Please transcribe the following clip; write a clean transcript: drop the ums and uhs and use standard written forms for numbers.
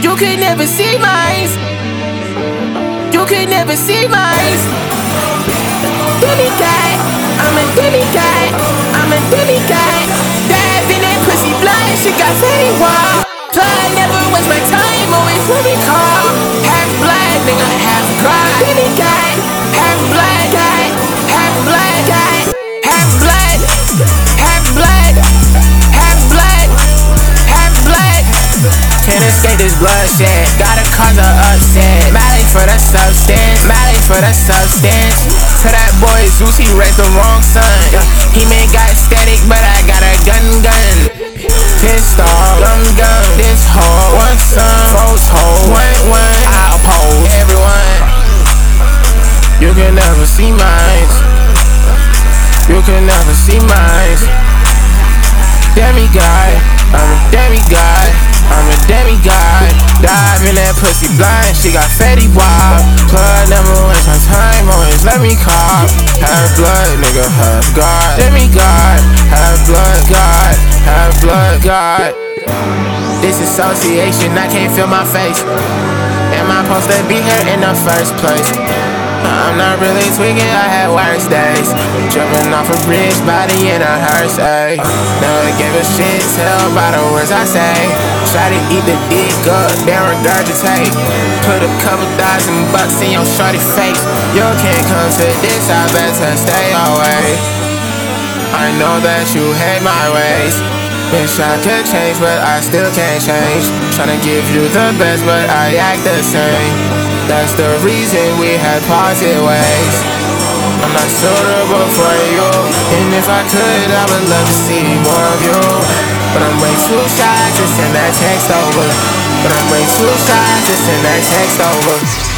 You could never see mine. You could never see mine. Demigod, I'm a demigod. I'm a demigod. Dive in that pussy blind, she got fatty wild. Plug never waste my time, always let me call. Half blood, nigga, half God. Demigod, half blood, God. Half blood, God. Half blood, half blood, half blood, half blood. Can't escape this bloodshed, gotta cause a upset. Mileage for the substance, mileage for the substance. To that boy Zeus, he raised the wrong son. He may got static, but I got a gun. Pistol, gun, this hoe, one son, folks hoe, one, I'll pose everyone. You can never see mine. You can never see mine. Demigod, I'm a demigod. I'm a demigod. Dive in that pussy blind, she got fatty wild. Plug never waste my time, always let me call. Half blood, nigga, half God. Demigod, half blood, God. Half blood, God. Disassociation, I can't feel my face. Am I supposed to be here in the first place? I'm not really tweaking, I had worse days. Jumping off a bridge, body in a hearse, ayy. Never give a shit, tell by the words I say. Try to eat the dick up, then regurgitate. Put a couple $1,000 in your shorty face. You can't come to this, I better stay away. I know that you hate my ways. Wish I could change, but I still can't change. Tryna give you the best, but I act the same. That's the reason we had parted ways. I'm not suitable for you, and if I could, I would love to see more of you. But I'm way too shy to send that text over. But I'm way too shy to send that text over.